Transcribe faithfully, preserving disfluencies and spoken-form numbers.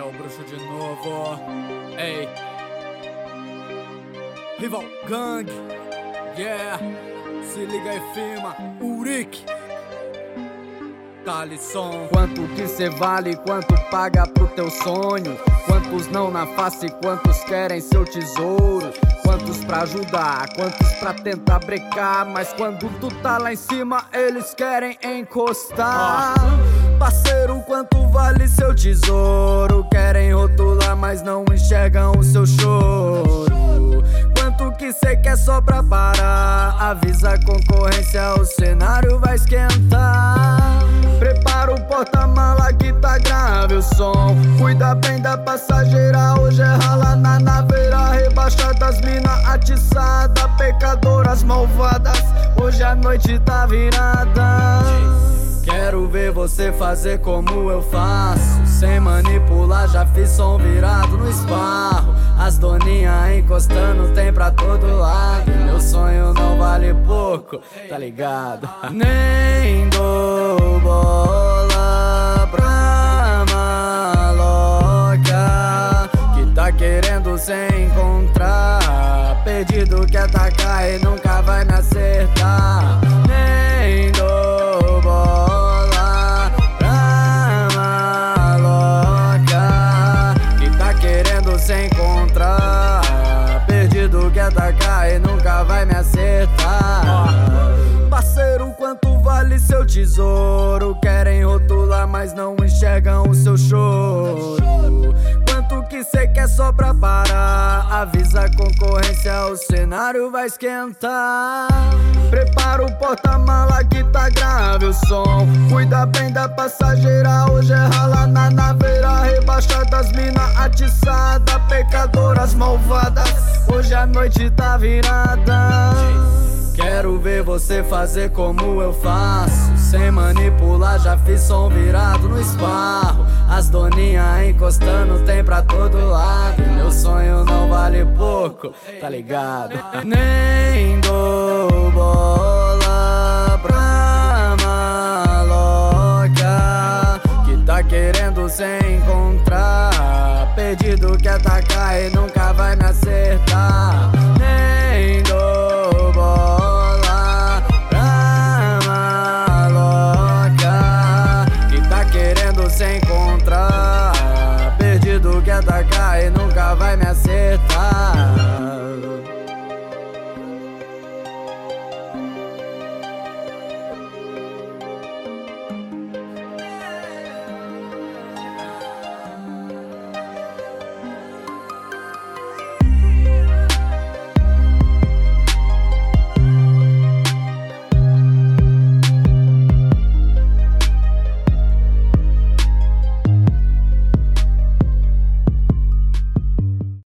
o bruxo de novo. Ei, Rival Gang, yeah. Se liga aí, firma, Uric, Talisson. Quanto que cê vale, quanto paga pro teu sonho? Quantos não na face, quantos querem seu tesouro? Quantos pra ajudar, quantos pra tentar brecar? Mas quando tu tá lá em cima, eles querem encostar. Parceiro, quanto vale seu tesouro? Querem rotular, mas não enxergam o seu choro. Quanto que cê quer só pra parar? Avisa a concorrência, o cenário vai esquentar. Prepara o porta-mala que tá grave o som. Cuida bem da passageira, hoje é rala na naveira. Rebaixadas, mina atiçada, pecadoras malvadas. Hoje a noite tá virada. Quero ver você fazer como eu faço, sem manipular, já fiz som virado no esparro. As doninhas encostando tem pra todo lado. Meu sonho não vale pouco, tá ligado? Nem dou bola pra maloca que tá querendo se encontrar. Perdido que atacar e nunca vai me acertar. Nem dou bola pra maloca que tá querendo se encontrar. Perdido que atacar e nunca vai me acertar. Parceiro, quanto vale seu tesouro? Querem rotular, mas não enxergam o seu choro. Quanto que cê quer só pra parar? Avisa a concorrência, o cenário vai esquentar. Prepara o porta-mala que tá grave o som. Cuida bem da passageira, hoje é rala na naveira. Rebaixadas, mina atiçada, pecadoras malvadas. Hoje a noite tá virada. Quero ver você fazer como eu faço, sem manipular, já fiz som virado no esparro. As doninhas encostando tem pra todo lado. Meu sonho não vale pouco, tá ligado? Nem dou bola pra maloca que tá querendo se encontrar. Perdido que atacar e nunca vai me acertar. Nem dou bola pra maloca que tá querendo se encontrar.